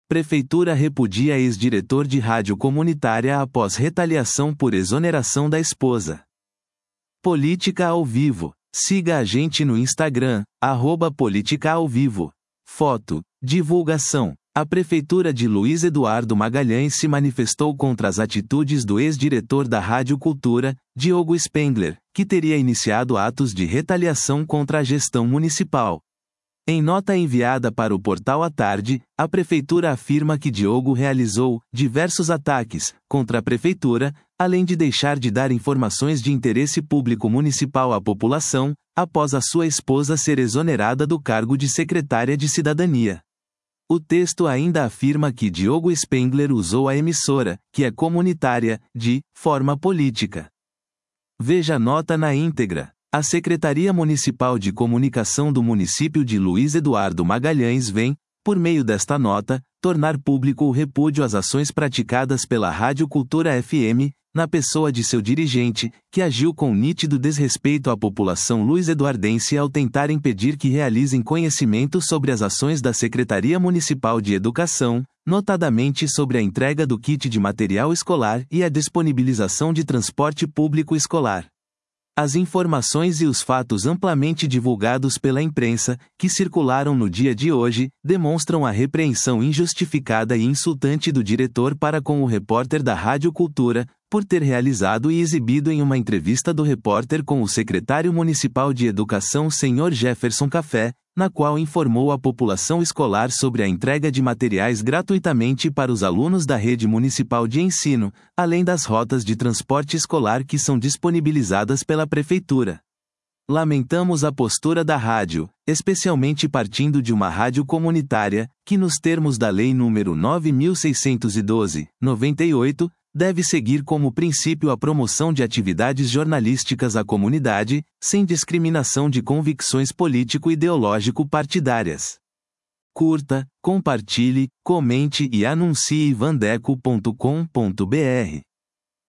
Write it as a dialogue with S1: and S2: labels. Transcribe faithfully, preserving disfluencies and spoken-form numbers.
S1: Prefeitura repudia ex-diretor de rádio comunitária após retaliação por exoneração da esposa. Política ao vivo. Siga a gente no Instagram, arroba Política ao Vivo. Foto. Divulgação. A Prefeitura de Luiz Eduardo Magalhães se manifestou contra as atitudes do ex-diretor da Rádio Cultura, Diogo Spengler, que teria iniciado atos de retaliação contra a gestão municipal. Em nota enviada para o portal à tarde, a Prefeitura afirma que Diogo realizou diversos ataques contra a Prefeitura, além de deixar de dar informações de interesse público municipal à população, após a sua esposa ser exonerada do cargo de secretária de Cidadania. O texto ainda afirma que Diogo Spengler usou a emissora, que é comunitária, de forma política. Veja a nota na íntegra. A Secretaria Municipal de Comunicação do município de Luiz Eduardo Magalhães vem, por meio desta nota, tornar público o repúdio às ações praticadas pela Rádio Cultura F M, na pessoa de seu dirigente, que agiu com nítido desrespeito à população luiz-eduardense ao tentar impedir que realizem conhecimento sobre as ações da Secretaria Municipal de Educação, notadamente sobre a entrega do kit de material escolar e a disponibilização de transporte público escolar. As informações e os fatos amplamente divulgados pela imprensa, que circularam no dia de hoje, demonstram a repreensão injustificada e insultante do diretor para com o repórter da Rádio Cultura, por ter realizado e exibido em uma entrevista do repórter com o secretário municipal de Educação senhor Jefferson Café, na qual informou a população escolar sobre a entrega de materiais gratuitamente para os alunos da rede municipal de ensino, além das rotas de transporte escolar que são disponibilizadas pela Prefeitura. Lamentamos a postura da rádio, especialmente partindo de uma rádio comunitária, que nos termos da Lei número nove mil seiscentos e doze, noventa e oito, deve seguir como princípio a promoção de atividades jornalísticas à comunidade, sem discriminação de convicções político-ideológico-partidárias. Curta, compartilhe, comente e anuncie vandeco ponto com ponto br.